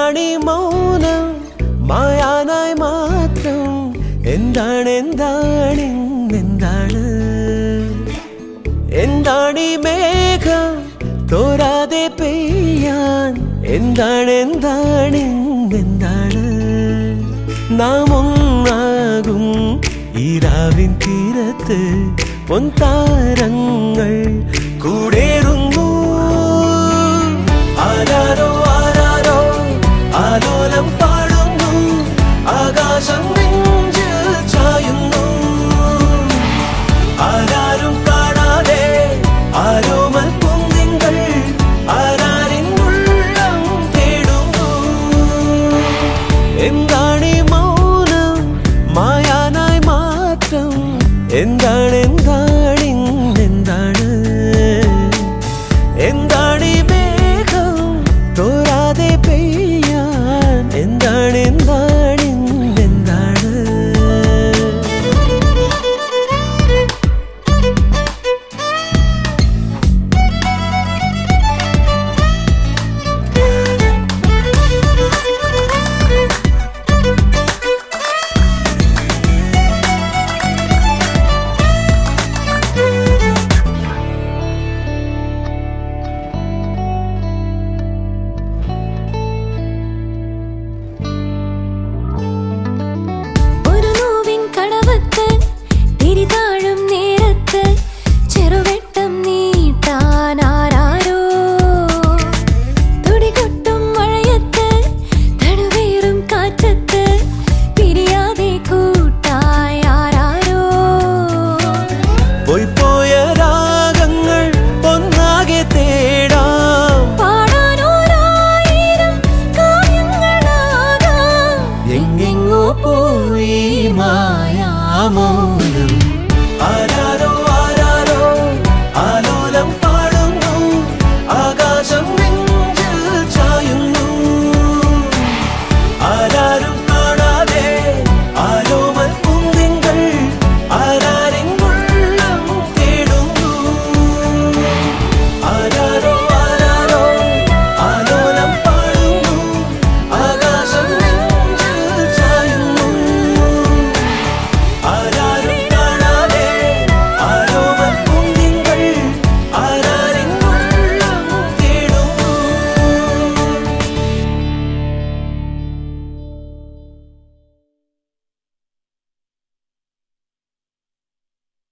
എന്താണീ മൗനം മായാനായി മാത്രം എന്താണ് എന്താണീ മേഘം തോരാതെ പെയ്യാൻ എന്താണ് നാം ഒന്നാകും ഈരാവിൻ തീരത്ത് പൊൻതാരങ്ങൾ കൂടേറുന്നു ആരാരോ ആലോലം പാടുന്നു ആകാശം നെഞ്ചിൽ ചായുന്നു ആരാരും കാണാതെ ആരോമൽ പൂന്തിങ്കൾ ആരാരിൻ ഉള്ളം തേടുന്നു എന്താണീ മൗനം മായാനായി മാത്രം എന്താണീ മേഘം തോരാതെ പെയ്യാൻ എന്താണ് പോയി മായാമോ